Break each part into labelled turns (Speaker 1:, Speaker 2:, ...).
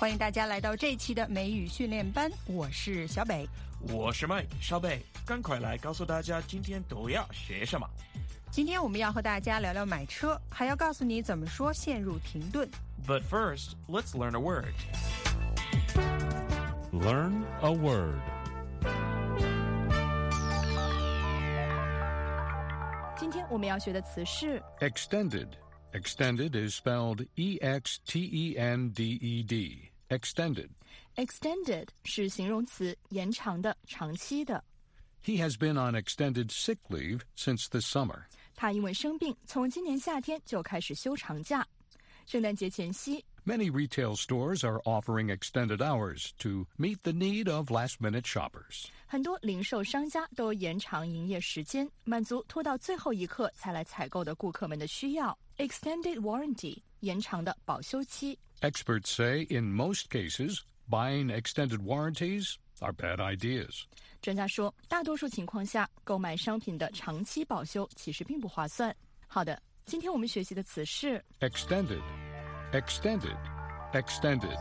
Speaker 1: 欢迎大家来到这一期的美语训练班，我是小北，
Speaker 2: 我是 Mike。小北，赶快来告诉大家今天都要学什么。
Speaker 1: 今天我们要和大家聊聊买车，还要告诉你怎么说陷入停顿。
Speaker 2: But first, let's learn a word.
Speaker 3: Learn a word.
Speaker 1: 今天我们要学的词是
Speaker 3: Extended.Extended is spelled E-X-T-E-N-D-E-D. Extended.
Speaker 1: Extended 是形容词，延长的，长期的。
Speaker 3: He has been on extended sick leave since this summer.
Speaker 1: 他因为生病，从今年夏天就开始休长假。圣诞节前夕
Speaker 3: Many retail stores are offering extended hours to meet the need of last-minute shoppers.
Speaker 1: 很多零售商家都延长营业时间，满足拖到最后一刻才来采购的顾客们的需要。Extended warranty 延长的保修期。
Speaker 3: Experts say in most cases, buying extended warranties are bad ideas.
Speaker 1: 专家说，大多数情况下，购买商品的长期保修其实并不划算。好的，今天我们学习的词是
Speaker 3: Extended. Extended. Extended.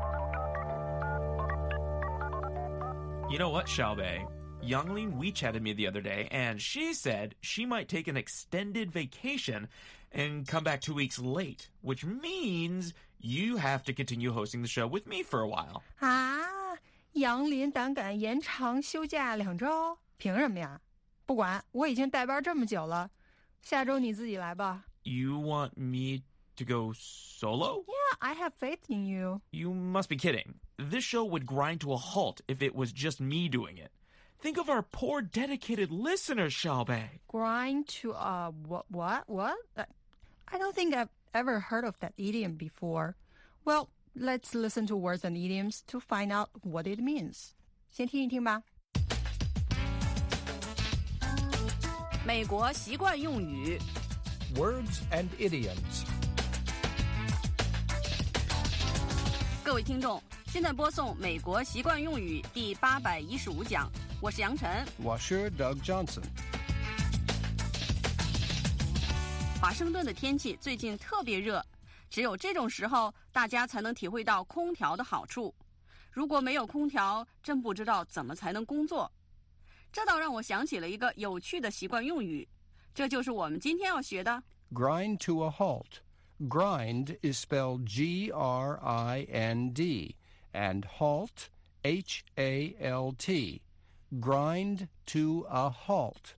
Speaker 2: You know what, Xiaobei? Youngling WeChatted me the other day, and she said she might take an extended vacation and come back 2 weeks late, which means you have to continue hosting the show with me for a while.
Speaker 1: 啊，杨林胆敢延长休假2周，凭什么呀？不管，我已经带班这么久了，下周你自己来吧。
Speaker 2: You want me to go solo?
Speaker 1: Yeah, I have faith in you.
Speaker 2: You must be kidding. This show would grind to a halt if it was just me doing it. Think of our poor dedicated listeners, Xiaobei.
Speaker 1: Grind to a what? I don't think I've ever heard of that idiom before. Well, let's listen to words and idioms to find out what it means. 先听一听吧。
Speaker 4: 美国习惯用语
Speaker 5: Words and idioms.
Speaker 4: 各位听众，现在播送美国习惯用语第815讲，我是杨晨。
Speaker 5: 我是 Doug Johnson.
Speaker 4: 华盛顿的天气最近特别热，只有这种时候，大家才能体会到空调的好处。如果没有空调，真不知道怎么才能工作。这倒让我想起了一个有趣的习惯用语，这就是我们今天要学的
Speaker 5: Grind to a halt. Grind is spelled G-R-I-N-D, and halt, H-A-L-T. Grind to a halt.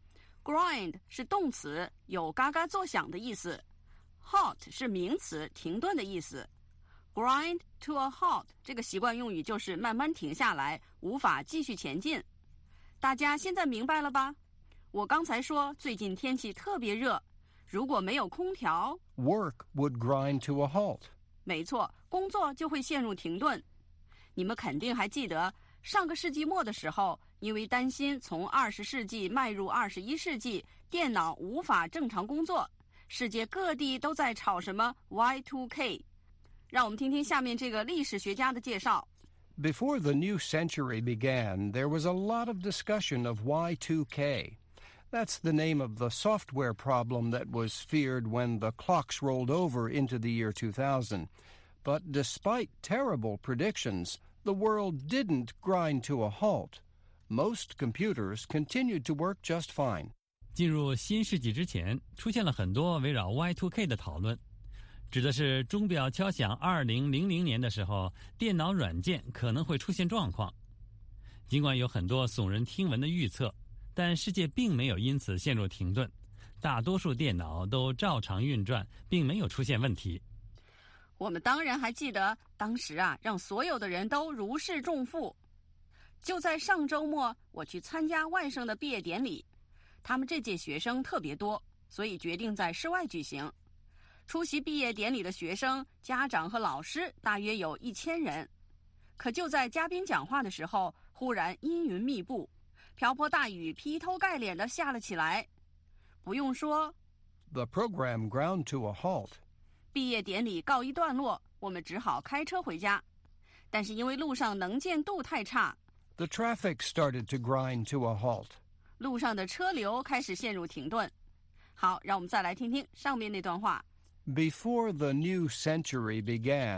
Speaker 4: Grind 是动词，有嘎嘎作响的意思。Halt 是名词，停顿的意思。Grind to a halt 这个习惯用语就是慢慢停下来，无法继续前进。大家现在明白了吧？我刚才说最近天气特别热，如果没有空调
Speaker 5: Work would grind to a halt.
Speaker 4: 没错，工作就会陷入停顿。你们肯定还记得上个世纪末的时候，因为担心从20世纪迈入21世纪，电脑无法正常工作，世界各地都在吵什么 Y2K。 让我们听听下面这个历史学家的介绍。
Speaker 5: Before the new century began, there was a lot of discussion of Y2K. That's the name of the software problem that was feared when the clocks rolled over into the year 2000. But despite terrible predictions, the world didn't grind to a halt. Most computers continued to work just fine.
Speaker 6: 进入新世纪之前，出现了很多围绕 Y2K 的讨论，指的是钟表敲响2000年的时候，电脑软件可能会出现状况。尽管有很多耸人听闻的预测，但世界并没有因此陷入停顿，大多数电脑都照常运转，并没有出现问题。
Speaker 4: 我们当然还记得当时让所有的人都如释重负。就在上周末，我去参加外甥的毕业典礼，他们这届学生特别多，所以决定在室外举行。出席毕业典礼的学生、家长和老师大约有1000人。可就在嘉宾讲话的时候，忽然阴云密布，瓢泼大雨劈头盖脸地下了起来。不用说
Speaker 5: The program ground to a halt.
Speaker 4: 毕业典礼告一段落，我们只好开车回家。但是因为路上能见度太差，
Speaker 5: The traffic started to grind to a halt.
Speaker 4: 路上的车流开始陷入停顿。好，让我们再来听听上面那段话。
Speaker 5: Before the new century began,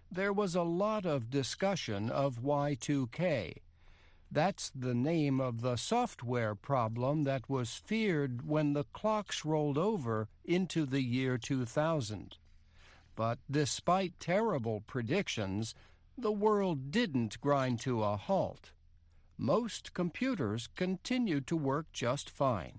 Speaker 5: there was a lot of discussion of Y2K. That's the name of the software problem that was feared when the clocks rolled over into the year 2000. But despite terrible predictions, the world didn't grind to a halt. Most computers continued to work just fine.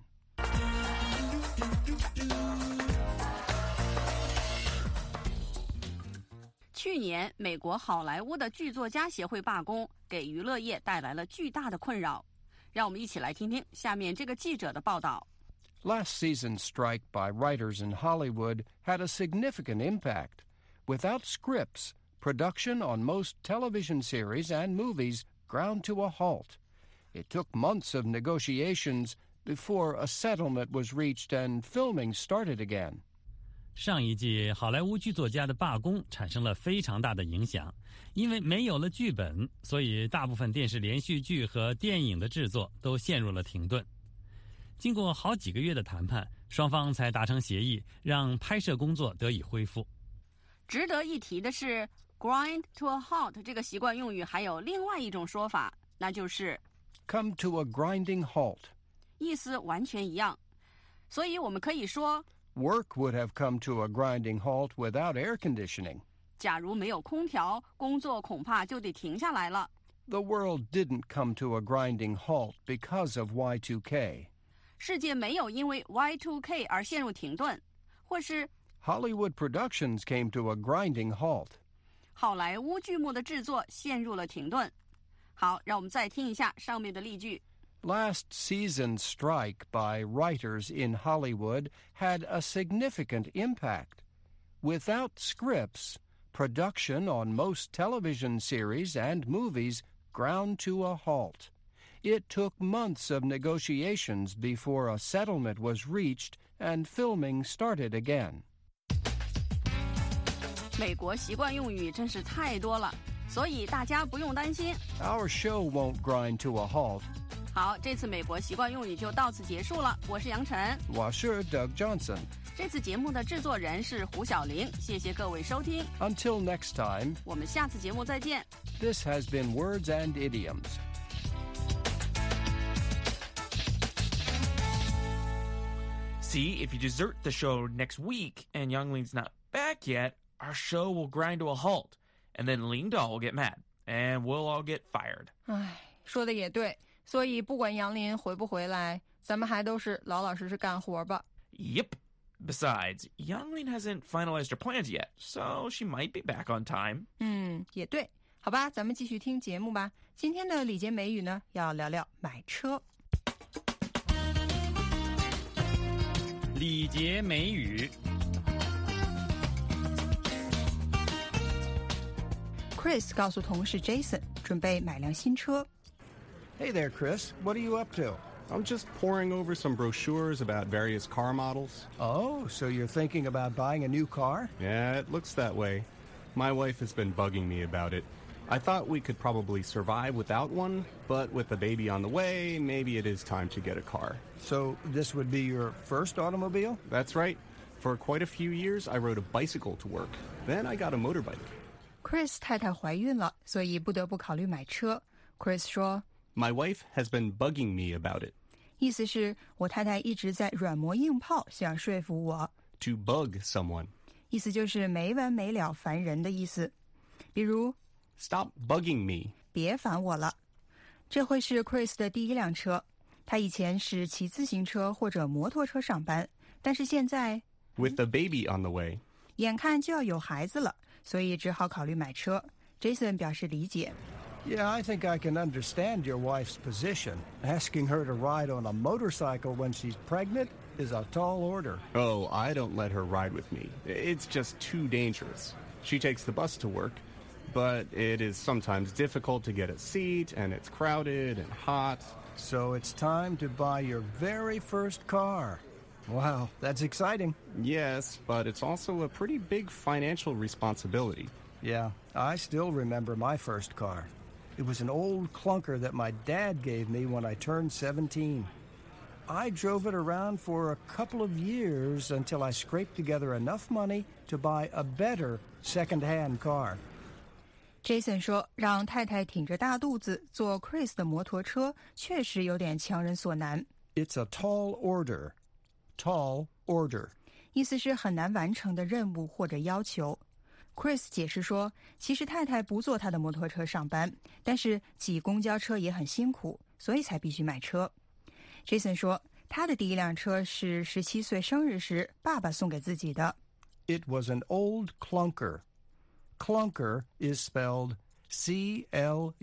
Speaker 4: 去年，美国好莱坞的剧作家协会罢工，给娱乐业带来了巨大的困扰。让我们一起来听听下面这个记者的报道。
Speaker 5: Last season's strike by writers in Hollywood had a significant impact. Without scripts, production on most television series and movies ground to a halt. It took months of negotiations before a settlement was reached and filming started again.
Speaker 6: 上一季好莱坞剧作家的罢工产生了非常大的影响，因为没有了剧本，所以大部分电视连续剧和电影的制作都陷入了停顿。经过好几个月的谈判，双方才达成协议，让拍摄工作得以恢复。
Speaker 4: 值得一提的是 grind to a halt 这个习惯用语还有另外一种说法，那就是
Speaker 5: come to a grinding halt.
Speaker 4: 意思完全一样。所以我们可以说
Speaker 5: Work would have come to a grinding halt without air conditioning.
Speaker 4: 假如没有空调，工作恐怕就得停下来了。
Speaker 5: The world didn't come to a grinding halt because of Y2K.
Speaker 4: 世界没有因为 Y2K 而陷入停顿，或是
Speaker 5: Hollywood productions came to a grinding halt.
Speaker 4: 好莱坞剧目的制作陷入了停顿。好，让我们再听一下上面的例句。
Speaker 5: Last season's strike by writers in Hollywood had a significant impact. Without scripts, production on most television series and movies ground to a halt. It took months of negotiations before a settlement was reached and filming started again.
Speaker 4: 美国习惯用语真是太多了，所以大家不用担心。
Speaker 5: Our show won't grind to a halt.
Speaker 4: 好，这次美国习惯用语就到此结束了。我是杨晨，
Speaker 5: 我是 Doug Johnson.
Speaker 4: 这次节目的制作人是胡小玲，谢谢各位收听。
Speaker 5: Until next time,
Speaker 4: 我们下次节目再见。
Speaker 5: This has been Words and Idioms.
Speaker 2: See, if you desert the show next week and Youngling's not back yet, our show will grind to a halt, and then Ling Dao will get mad, and we'll all get fired.
Speaker 1: 唉，说的也对，所以不管杨林回不回来，咱们还都是老老实实干活吧。
Speaker 2: Yep. Besides, Youngling hasn't finalized her plans yet, so she might be back on time.
Speaker 1: 也对。好吧，咱们继续听节目吧。今天的礼节美语呢，要聊聊买车。
Speaker 6: 礼节美语。
Speaker 1: Chris 告诉同事 Jason 准备买辆新车。
Speaker 5: Hey there, Chris. What are you up to?
Speaker 7: I'm just poring over some brochures about various car models.
Speaker 5: Oh, so you're thinking about buying a new car?
Speaker 7: Yeah, it looks that way. My wife has been bugging me about it. I thought we could probably survive without one, but with the baby on the way, maybe it is time to get a car.
Speaker 5: So this would be your first automobile?
Speaker 7: That's right. For quite a few years, I rode a bicycle to work. Then I got a motorbike.
Speaker 1: Chris 太太怀孕了，所以不得不考虑买车。Chris 说
Speaker 7: My wife has been bugging me about it.
Speaker 1: 意思是我太太一直在软磨硬泡，想说服我。
Speaker 7: To bug someone.
Speaker 1: 意思就是没完没了、烦人的意思。比如
Speaker 7: Stop bugging me.
Speaker 1: 别烦我了。这会是 Chris 的第一辆车。他以前是骑自行车或者摩托车上班，但是现在
Speaker 7: With the baby on the way.
Speaker 1: 眼看就要有孩子了，所以只好考虑买车。Jason 表示理解。
Speaker 5: Yeah, I think I can understand your wife's position. Asking her to ride on a motorcycle when she's pregnant is a tall order.
Speaker 7: Oh, I don't let her ride with me. It's just too dangerous. She takes the bus to work, but it is sometimes difficult to get a seat, and it's crowded and hot.
Speaker 5: So it's time to buy your very first car. Wow, that's exciting.
Speaker 7: Yes, but it's also a pretty big financial responsibility.
Speaker 5: Yeah, I still remember my first car. It was an old clunker that my dad gave me when I turned 17. I drove it around for a couple of years until I scraped together enough money to buy a better second-hand car.
Speaker 1: Jason 说，让太太挺着大肚子坐 Chris 的摩托车，确实有点强人所难。
Speaker 5: It's a tall order. Tall order.
Speaker 1: 意思是很难完成的任务或者要求。Chris 解释说，其实太太不坐他的摩托车上班，但是挤公交车也很辛苦，所以才必须买车。Jason 说，他的第一辆车是17岁生日时爸爸送给自己的。
Speaker 5: It was an old clunker. Clunker is spelled C-L-U-N-K-E-R.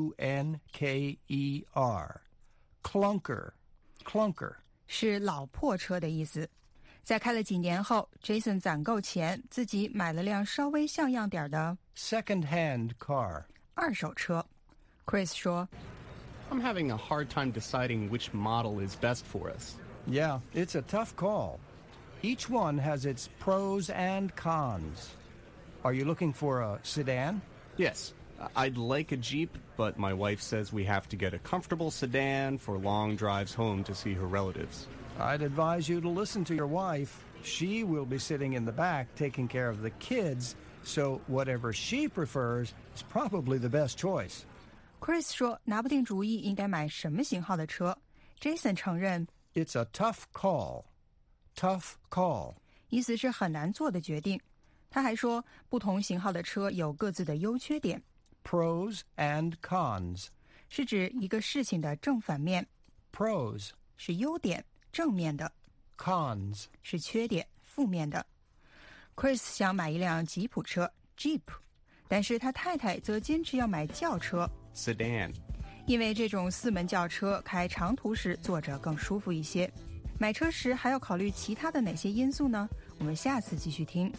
Speaker 5: Clunker. Clunker.
Speaker 1: 是老破车的意思。在开了几年后 ，Jason 攒够钱，自己买了辆稍微像样点的
Speaker 5: second-hand car.
Speaker 1: 二手车。Chris 说
Speaker 7: I'm having a hard time deciding which model is best for us.
Speaker 5: Yeah, it's a tough call. Each one has its pros and cons. Are you looking for a sedan?
Speaker 7: Yes, I'd like a Jeep, but my wife says we have to get a comfortable sedan for long drives home to see her relatives.
Speaker 5: I'd advise you to listen to your wife. She will be sitting in the back taking care of the kids, so whatever she prefers is probably the best choice.
Speaker 1: Chris 说拿不定主意应该买什么型号的车。Jason 承认
Speaker 5: It's a tough call. Tough call.
Speaker 1: 意思是很难做的决定。他还说不同型号的车有各自的优缺点。
Speaker 5: Pros and cons.
Speaker 1: 是指一个事情的正反面。
Speaker 5: Pros.
Speaker 1: 是优点正面的。
Speaker 5: Cons.
Speaker 1: 是缺点负面的。Chris 想买一辆吉普车 Jeep， 但是他太太则坚持要买轿车
Speaker 7: Sedan.
Speaker 1: 因为这种4门轿车开长途时坐着更舒服一些。买车时还要考虑其他的哪些因素呢？我们下次继续听。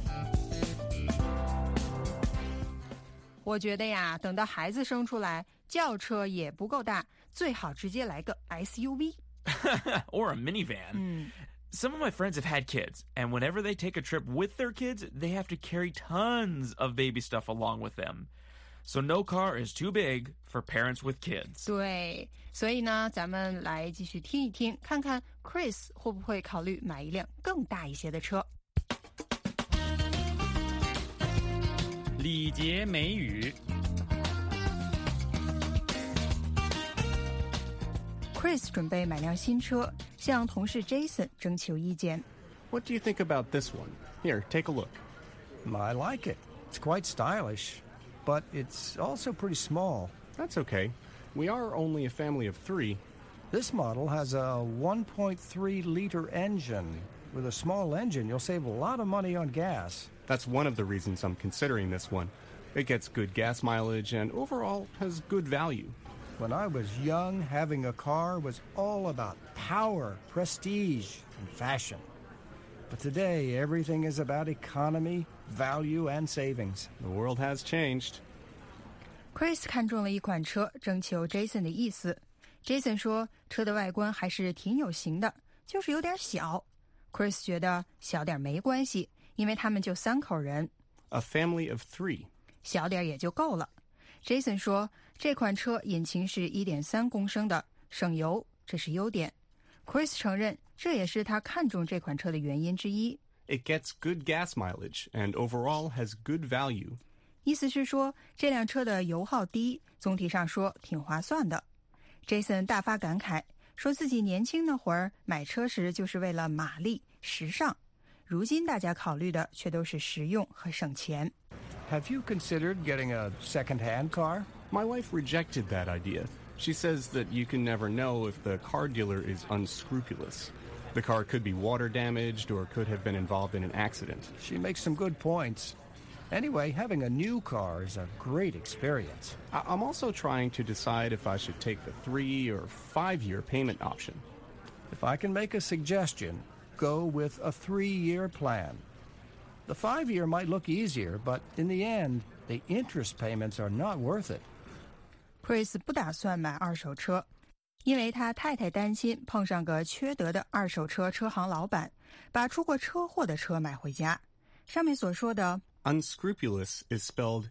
Speaker 1: 我觉得呀，等到孩子生出来，轿车也不够大，最好直接来个 SUV
Speaker 2: or a minivan. Some of my friends have had kids, and whenever they take a trip with their kids, they have to carry tons of baby stuff along with them. So no car is too big for parents with kids.
Speaker 1: 对，所以呢，咱们来继续听一听，看看 Chris 会不会考虑买一辆更大一些的车。
Speaker 6: 礼节美语。
Speaker 1: Chris 准备买辆新车，向同事 Jason 征求意见。
Speaker 7: What do you think about this one? Here, take a look.
Speaker 5: I like it. It's quite stylish, but it's also pretty small.
Speaker 7: That's okay. We are only a family of 3.
Speaker 5: This model has a 1.3-liter engine. With a small engine, you'll save a lot of money on gas.
Speaker 7: That's one of the reasons I'm considering this one. It gets good gas mileage and overall has good value.
Speaker 5: When I was young, having a car was all about power, prestige, and fashion. But today, everything is about economy, value, and savings.
Speaker 7: The world has changed.
Speaker 1: Chris 看中了一款车，征求 Jason 的意思。Jason 说，车的外观还是挺有型的，就是有点小。Chris 觉得小点没关系，因为他们就3口人。
Speaker 7: A family of 3.
Speaker 1: 小点也就够了。Jason 说，这款车引擎是 1.3 公升的，省油，这是优点。Chris 承认，这也是他看中这款车的原因之一。
Speaker 7: It gets good gas mileage and overall has good value.
Speaker 1: 意思是说，这辆车的油耗低，总体上说挺划算的。Jason 大发感慨，说自己年轻那会儿买车时就是为了马力、时尚，如今大家考虑的却都是实用和省钱。
Speaker 5: Have you considered getting a second-hand car?
Speaker 7: My wife rejected that idea. She says that you can never know if the car dealer is unscrupulous. The car could be water damaged or could have been involved in an accident.
Speaker 5: She makes some good points. Anyway, having a new car is a great experience.
Speaker 7: I'm also trying to decide if I should take the 3 or 5-year payment option.
Speaker 5: If I can make a suggestion, go with a 3-year plan. The 5-year might look easier, but in the end, the interest payments are not worth it.
Speaker 1: Chris 不打算买二手车，因为他太太担心碰上个缺德的二手车车行老板，把出过车祸的车买回家。上面所说的
Speaker 7: Unscrupulous is spelled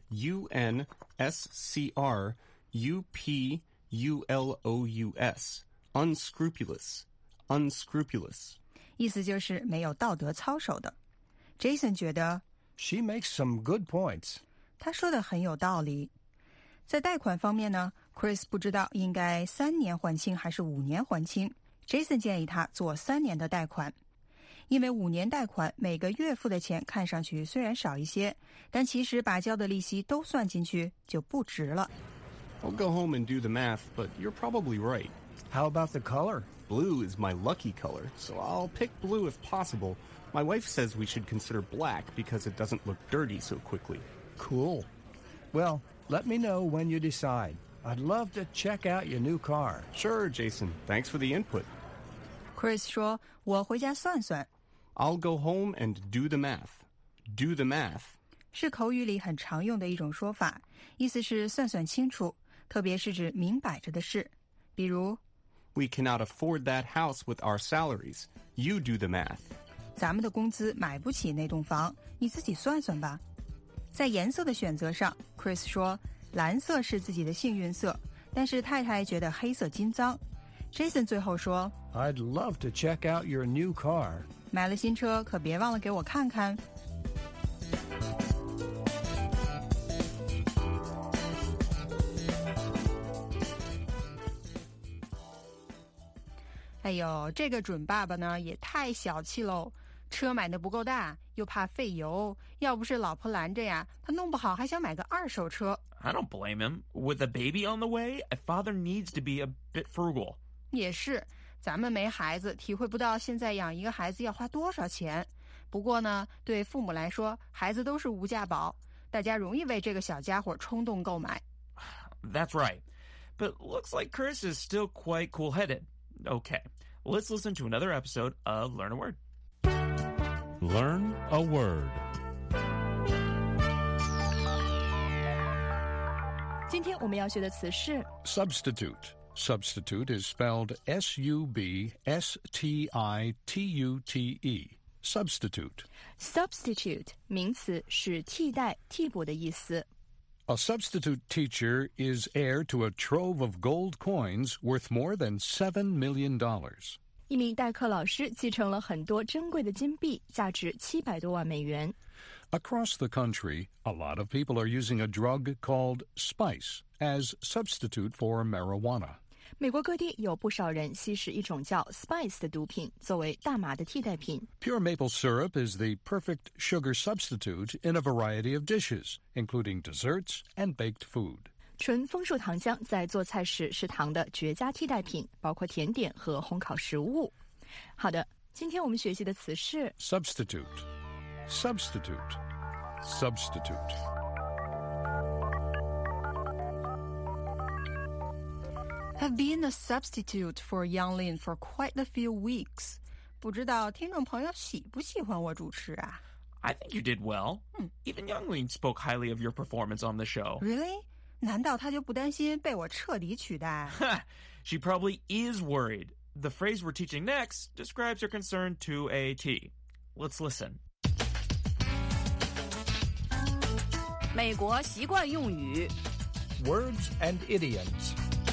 Speaker 7: U-N-S-C-R-U-P-U-L-O-U-S. Unscrupulous. Unscrupulous.
Speaker 1: 意思就是没有道德操守的。Jason 觉得
Speaker 5: She makes some good points.
Speaker 1: 他说的很有道理。在贷款方面呢 ，Chris 不知道应该3年还清还是5年还清。Jason 建议他做3年的贷款，因为5年贷款每个月付的钱看上去虽然少一些，但其实把交的利息都算进去就不值了。
Speaker 7: I'll go home and do the math, but you're probably right.
Speaker 5: How about the color?
Speaker 7: Blue is my lucky color, so I'll pick blue if possible. My wife says we should consider black because it doesn't look dirty so quickly.
Speaker 5: Cool. Well, let me know when you decide. I'd love to check out your new car.
Speaker 7: Sure, Jason. Thanks for the input.
Speaker 1: Chris 说：“我回家算算。”
Speaker 7: I'll go home and do the math. Do the math.
Speaker 1: 是口语里很常用的一种说法，意思是算算清楚，特别是指明摆着的事。比如
Speaker 7: We cannot afford that house with our salaries. You do the math.
Speaker 1: 咱们的工资买不起那栋房，你自己算算吧。在颜色的选择上 ，Chris 说蓝色是自己的幸运色，但是太太觉得黑色金脏。Jason 最后说
Speaker 5: I'd love to check out your new car.
Speaker 1: 买了新车，可别忘了给我看看。哎呦，这个准爸爸呢也太小气喽！车买的不够大，又怕费油，要不是老婆拦着呀，他弄不好还想买个2手车。
Speaker 2: I don't blame him. With a baby on the way, a father needs to be a bit frugal.
Speaker 1: 也是，咱们没孩子，体会不到现在养一个孩子要花多少钱。不过呢，对父母来说，孩子都是无价宝，大家容易为这个小家伙冲动购买。
Speaker 2: That's right. But looks like Chris is still quite cool-headed. Okay, let's listen to another episode of Learn a Word.
Speaker 8: Learn a word.
Speaker 9: 今天我们要学的词是
Speaker 3: Substitute. Substitute is spelled S-U-B-S-T-I-T-U-T-E. Substitute.
Speaker 9: substitute 名词，是替代、替补的意思。
Speaker 3: A substitute teacher is heir to a trove of gold coins worth more than $7 million.
Speaker 9: 一名代课老师继承了很多珍贵的金币，价值700多万美元。
Speaker 3: Across the country, a lot of people are using a drug called spice as substitute for marijuana.
Speaker 9: 美国各地有不少人吸食一种叫 spice 的毒品，作为大麻的替代品。
Speaker 3: Pure maple syrup is the perfect sugar substitute in a variety of dishes, including desserts and baked food.
Speaker 9: 纯枫树糖浆在做菜时是糖的绝佳替代品，包括甜点和烘烤食物。好的，今天我们学习的词是
Speaker 3: Substitute. Substitute. Substitute.
Speaker 1: Have been a substitute for Yang Lin for quite a few weeks. 不知道听众朋友喜不喜欢我主持啊
Speaker 2: I think you did well. Even Youngling spoke highly of your performance on the show.
Speaker 1: Really? 难道他就不担心被我彻底取代
Speaker 2: She probably is worried. The phrase we're teaching next describes her concern to a T. Let's listen.
Speaker 4: 美国习惯用语
Speaker 5: Words and idioms.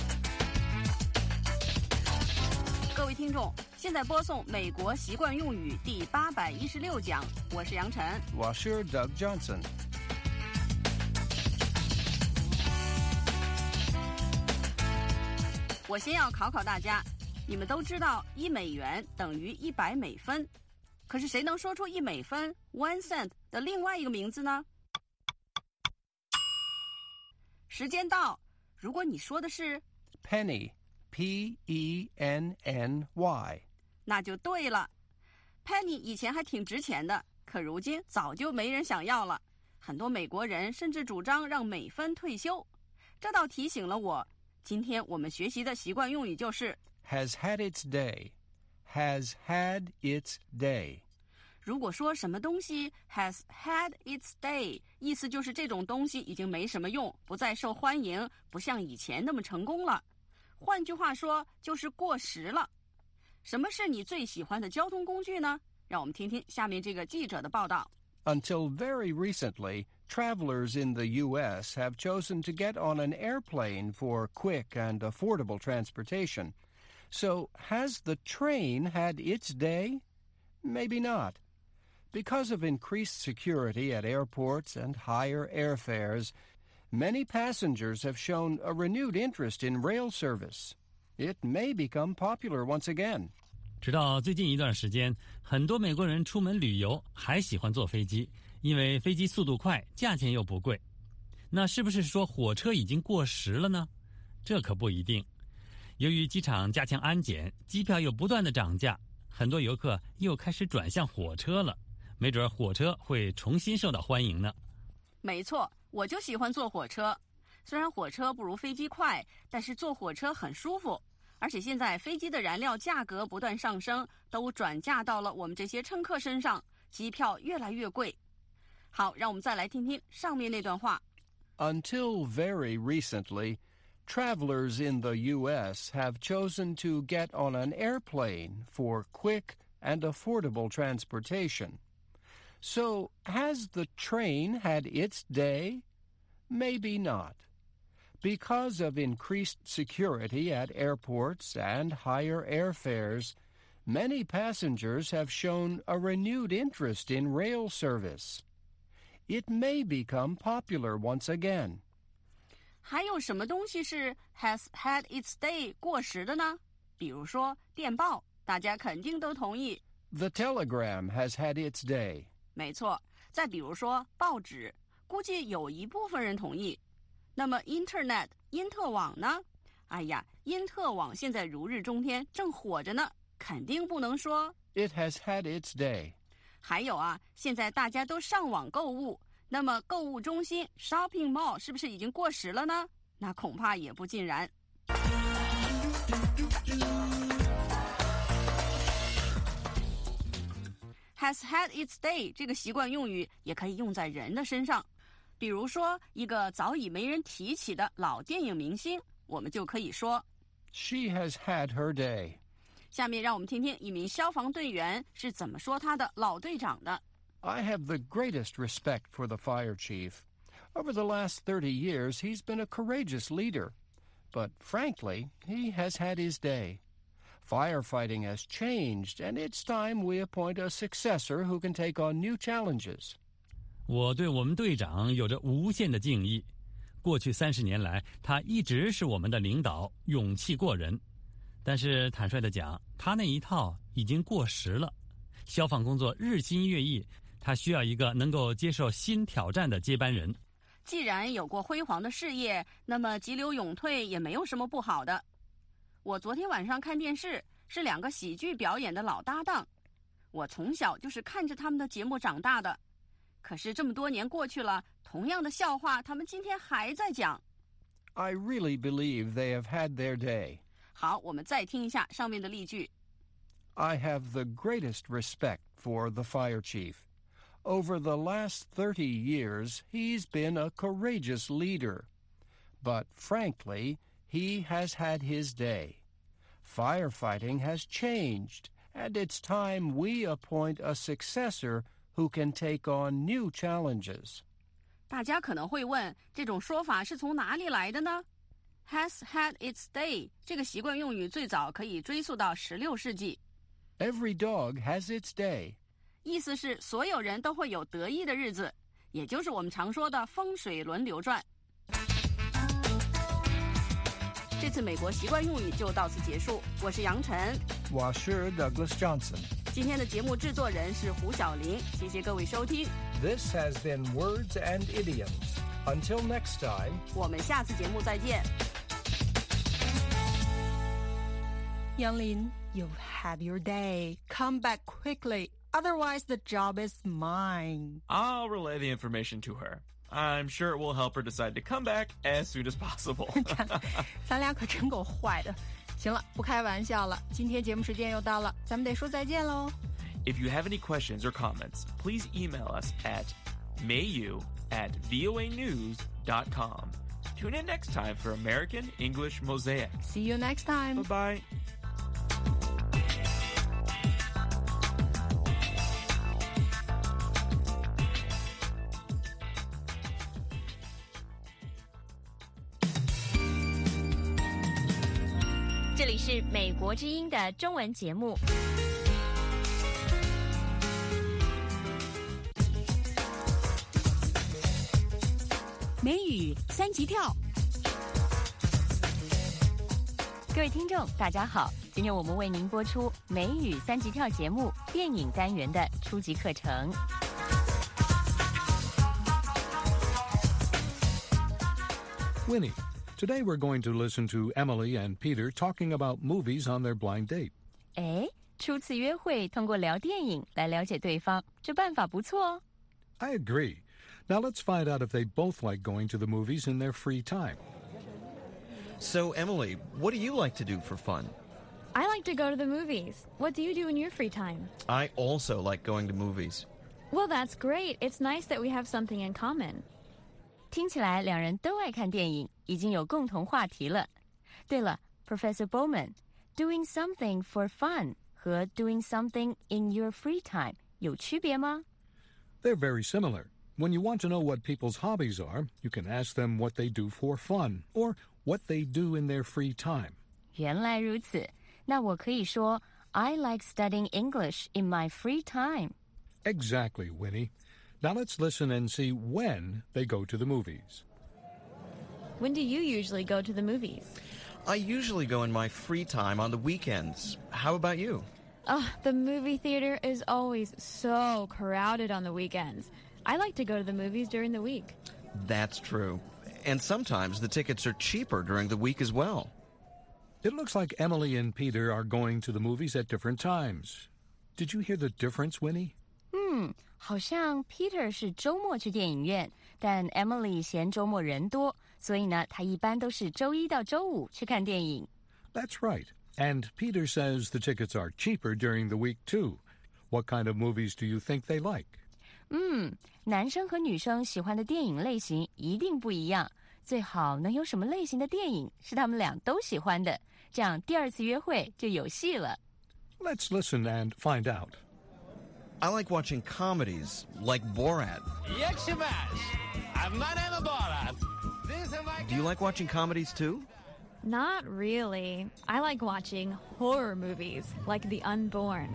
Speaker 4: 各位听众，现在播送美国习惯用语第816讲，我是杨晨。
Speaker 5: 我是 Doug Johnson.
Speaker 4: 我先要考考大家，你们都知道1美元等于100美分，可是谁能说出1美分 1 cent 的另外一个名字呢？时间到，如果你说的是
Speaker 5: Penny. P-E-N-N-Y.
Speaker 4: 那就对了。 Penny 以前还挺值钱的，可如今早就没人想要了。很多美国人甚至主张让美分退休。这倒提醒了我，今天我们学习的习惯用语就是
Speaker 5: Has had its day. Has had its day.
Speaker 4: 如果说什么东西 has had its day， 意思就是这种东西已经没什么用，不再受欢迎，不像以前那么成功了。换句话说，就是过时了。什么是你最喜欢的交通工具呢？让我们听听下面这个记者的报道。
Speaker 5: Until very recently, travelers in the U.S. have chosen to get on an airplane for quick and affordable transportation. So, has the train had its day? Maybe not. Because of increased security at airports and higher airfares, many passengers have shown a renewed interest in rail service. It may become popular once again.
Speaker 6: 直到最近一段时间，很多美国人出门旅游还喜欢坐飞机，因为飞机速度快，价钱又不贵。那是不是说火车已经过时了呢？这可不一定。由于机场加强安检，机票又不断的涨价，很多游客又开始转向火车了。没准火车会重新受到欢迎呢。
Speaker 4: 没错，我就喜欢坐火车。虽然火车不如飞机快，但是坐火车很舒服。而且现在飞机的燃料价格不断上升，都转嫁到了我们这些乘客身上，机票越来越贵。好，让我们再来听听上面那段话。
Speaker 5: Until very recently, travelers in the U.S. have chosen to get on an airplane for quick and affordable transportation. So, has the train had its day? Maybe not. Because of increased security at airports and higher airfares, many passengers have shown a renewed interest in rail service. It may become popular once again.
Speaker 4: 还有什么东西是 has had its day 过时的呢？比如说电报，大家肯定都同意。
Speaker 5: The telegram has had its day.
Speaker 4: 没错，再比如说报纸，估计有一部分人同意。那么 Internet 因特网呢？哎呀，因特网现在如日中天，正火着呢，肯定不能说
Speaker 5: It has had its day.
Speaker 4: 还有啊，现在大家都上网购物，那么购物中心 shopping mall 是不是已经过时了呢？那恐怕也不尽然。has had its day 这个习惯用语也可以用在人的身上。比如说一个早已没人提起的老电影明星，我们就可以说
Speaker 5: She has had her day.
Speaker 4: 下面让我们听听一名消防队员是怎么说他的老队长的。
Speaker 5: I have the greatest respect for the fire chief. Over the last 30 years, he's been a courageous leader. But frankly, he has had his day. Firefighting has changed, and it's time we appoint a successor who can take on new challenges.
Speaker 6: 我对我们队长有着无限的敬意。过去30年来，他一直是我们的领导，勇气过人。但是坦率地讲，他那一套已经过时了。消防工作日新月异，他需要一个能够接受新挑战的接班人。
Speaker 4: 既然有过辉煌的事业，那么急流勇退也没有什么不好的。我昨天晚上看电视，是2个喜剧表演的老搭档。我从小就是看着他们的节目长大的。可是这么多年过去了，同样的笑话他们今天还在讲。
Speaker 5: I really believe they have had their day.
Speaker 4: 好，我们再听一下上面的例句。
Speaker 5: I have the greatest respect for the fire chief. Over the last 30 years, he's been a courageous leader. But frankly, he has had his day. Firefighting has changed, and it's time we appoint a successor who can take on new challenges.
Speaker 4: 大家可能会问，这种说法是从哪里来的呢？ Has had its day 这个习惯用语最早可以追溯到16世纪。
Speaker 5: Every dog has its day.
Speaker 4: 意思是所有人都会有得意的日子，也就是我们常说的风水轮流转。这次美国习惯用语就到此结束，我是杨晨，
Speaker 5: 我是 Douglas Johnson.
Speaker 4: 今天的节目制作人是胡小玲，谢谢各位收听。
Speaker 5: This has been Words and Idioms. Until next time,
Speaker 4: 我们下次节目再见。
Speaker 1: Younglin, you've had your day. Come back quickly, otherwise the job is mine.
Speaker 2: I'll relay the information to her. I'm sure it will help her decide to come back as soon as possible.
Speaker 1: 咱俩可真够坏的。行了，不开玩笑了，今天节目时间又到了，咱们得说再见喽。
Speaker 2: If you have any questions or comments, please email us at mayu@voanews.com. Tune in next time for American English Mosaic.
Speaker 1: See you next time.
Speaker 2: Bye-bye.
Speaker 10: 这里是美国之音的中文节目。
Speaker 4: 美语三级跳。
Speaker 10: 各位听众，大家好！今天我们为您播出美语三级跳节目电影单元的初级课程。
Speaker 3: Winnie, today we're going to listen to Emily and Peter talking about movies on their blind date.
Speaker 10: 哎，初次约会通过聊电影来了解对方，这办法不错哦。
Speaker 3: I agree. Now let's find out if they both like going to the movies in their free time.
Speaker 11: So, Emily, what do you like to do for fun?
Speaker 12: I like to go to the movies. What do you do in your free time?
Speaker 11: I also like going to movies.
Speaker 12: Well, that's great. It's nice that we have something in common.
Speaker 10: 听起来两人都爱看电影，已经有共同话题了。对了 ，Professor Bowman, doing something for fun 和 doing something in your free time 有区别吗？
Speaker 3: They're very similar. When you want to know what people's hobbies are, you can ask them what they do for fun or what they do in their free time.
Speaker 10: 原来如此，那我可以说 I like studying English in my free time.
Speaker 3: Exactly, Winnie. Now let's listen and see when they go to the movies.
Speaker 12: When do you usually go to the movies?
Speaker 11: I usually go in my free time on the weekends. How about you?
Speaker 12: The movie theater is always so crowded on the weekends. I like to go to the movies during the week.
Speaker 11: That's true. And sometimes the tickets are cheaper during the week as well.
Speaker 3: It looks like Emily and Peter are going to the movies at different times. Did you hear the difference, Winnie?
Speaker 10: 好像 Peter 是周末去电影院，但 Emily 嫌周末人多，所以呢，她一般都是周一到周五去看电影。
Speaker 3: That's right. And Peter says the tickets are cheaper during the week, too. What kind of movies do you think they like?
Speaker 10: 男生和女生喜欢的电影类型一定不一样，最好能有什么类型的电影是他们俩都喜欢的，这样第二次约会就有戏了。
Speaker 3: Let's listen and find out.
Speaker 11: I like watching comedies, like Borat. Do you like watching comedies too?
Speaker 12: Not really. I like watching horror movies, like The Unborn.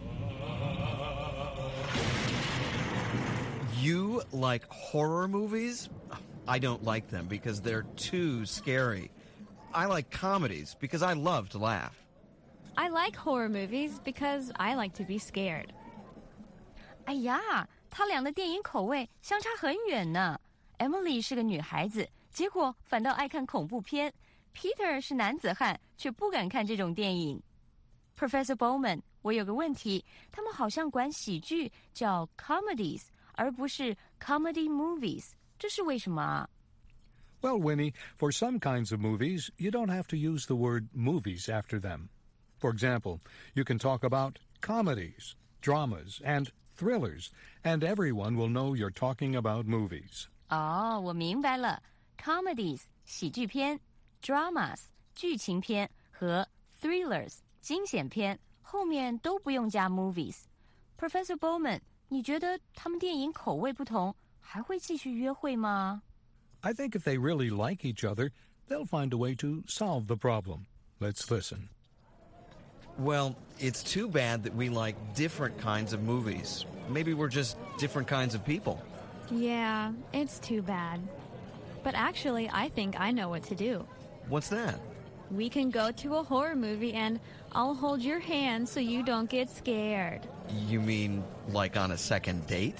Speaker 11: You like horror movies? I don't like them because they're too scary. I like comedies because I love to laugh.
Speaker 12: I like horror movies because I like to be scared.
Speaker 10: 哎呀，他俩的电影口味相差很远呢。Emily 是个女孩子，结果反倒爱看恐怖片。Peter 是男子汉，却不敢看这种电影。Professor Bowman， 我有个问题，他们好像管喜剧叫 comedies， 而不是 comedy movies， 这是为什么啊？
Speaker 3: Well, Winnie, for some kinds of movies, you don't have to use the word movies after them. For example, you can talk about comedies, dramas, and thrillers, and everyone will know you're talking about movies.
Speaker 10: 我明白了 ，comedies 喜剧片 ，dramas 剧情片和 thrillers 惊险片，后面都不用加 movies。Professor Bowman， 你觉得他们电影口味不同，还会继续约会吗？
Speaker 3: I think if they really like each other, they'll find a way to solve the problem. Let's listen.
Speaker 11: Well, it's too bad that we like different kinds of movies. Maybe we're just different kinds of people.
Speaker 12: Yeah, it's too bad. But actually, I think I know what to do.
Speaker 11: What's that?
Speaker 12: We can go to a horror movie and I'll hold your hand so you don't get scared.
Speaker 11: You mean like on a second date?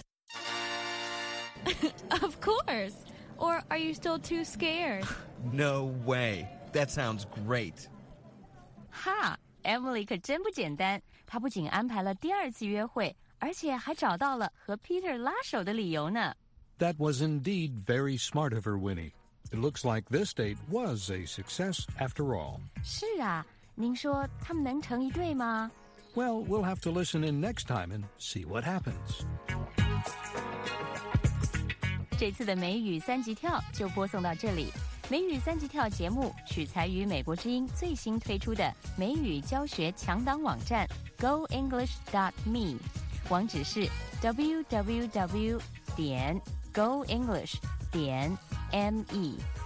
Speaker 12: Of course. Or are you still too scared?
Speaker 11: No way. That sounds great.
Speaker 10: 哈 Emily 可真不简单，她不仅安排了第二次约会，而且还找到了和 Peter 拉手的理由呢。
Speaker 3: That was indeed very smart of her, Winnie. It looks like this date was a success after all.
Speaker 10: 是啊，您说他们能成一对吗？
Speaker 3: Well, we'll have to listen in next time and see what happens.
Speaker 10: 这次的美语三级跳就播送到这里。美语三级跳节目取材于美国之音最新推出的美语教学强档网站 GoEnglish.me， 网址是 www.goenglish.me。